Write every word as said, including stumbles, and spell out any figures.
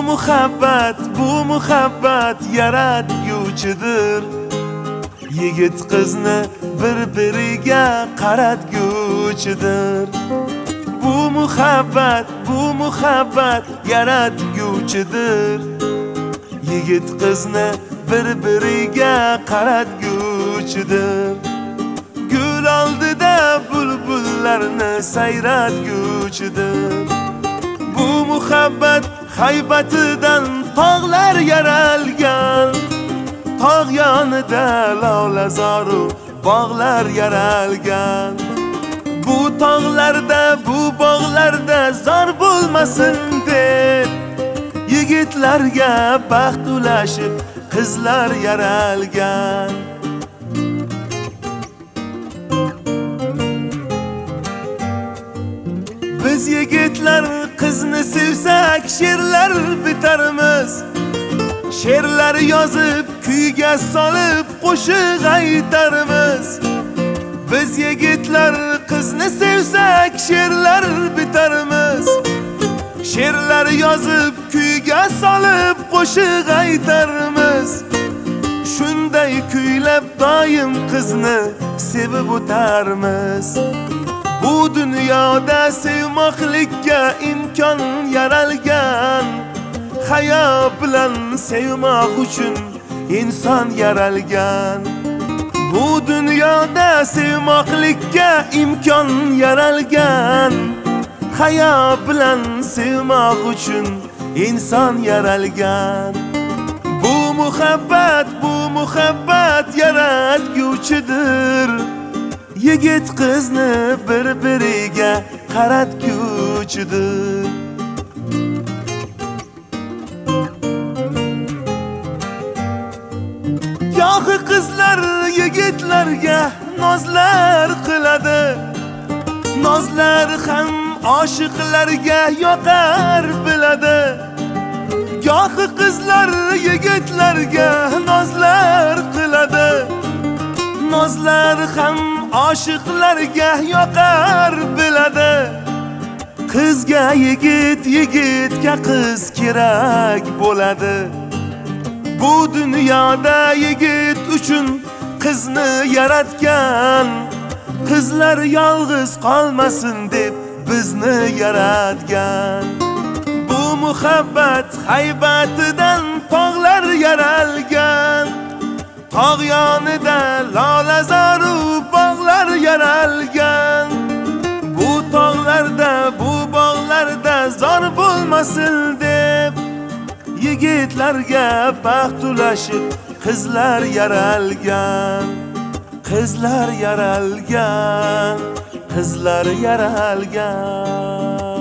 muhabbat, bu muhabbat yaratguvchidir. Yigit qizni bir-biriga qaratguvchidir. Bu muhabbat, bu muhabbat yaratguvchidir. Yigit qizni bir-biriga qaratguvchidir. Gul oldida bulbullarni sayratguvchidir. Bu muhabbat haybatidan tog'lar yaralgan. Tog' yonida lolazoru bog'lar yaralgan. Bu tog'larda, bu bog'larda zor bo'lmasin deb yigitlarga baxt ulashib qizlar yaralgan. Biz yigitlar qizni sevsak she'rlar bitarmiz. She'rlar yozib, kuyga solib qo'shiq aytarmiz. Biz yigitlar qizni sevsak she'rlar bitarmiz. She'rlar yozib, kuyga solib qo'shiq aytarmiz. Shunday kuylab doim qizni sevib o'tarmiz. Bu dunyoda sevmoqlikka imkon yaralgan. Hayo bilan sevmoq uchun inson yaralgan. Bu dunyoda sevmoqlikka imkon yaralgan. Hayo bilan sevmoq uchun inson yaralgan. Bu muhabbat, bu muhabbat yaratguvchidir. Yigit qizni bir-biriga qaratguvchidir. Yo'q qizlar yigitlarga nozlar qiladi. Nozlar ham oshiqlarga yoqar biladi. Yo'q qizlar yigitlarga nozlar qiladi. Nozlar ham oshiqlarga yoqar biladi. Qizga yigit, yigitga qiz kerak bo'ladi. Bu dunyoda yigit uchun qizni yaratgan. Qizlar yolg'iz qolmasin deb bizni yaratgan. Bu muhabbat haybatidan tog'lar yaralgan. Tog' yonida lolazoru bog'lar yaralgan. Bu tog'larda, bu bog'larda zor bo'lmasin deb yigitlarga baxt ulashib qizlar yaralgan. Qizlar yaralgan, qizlar yaralgan.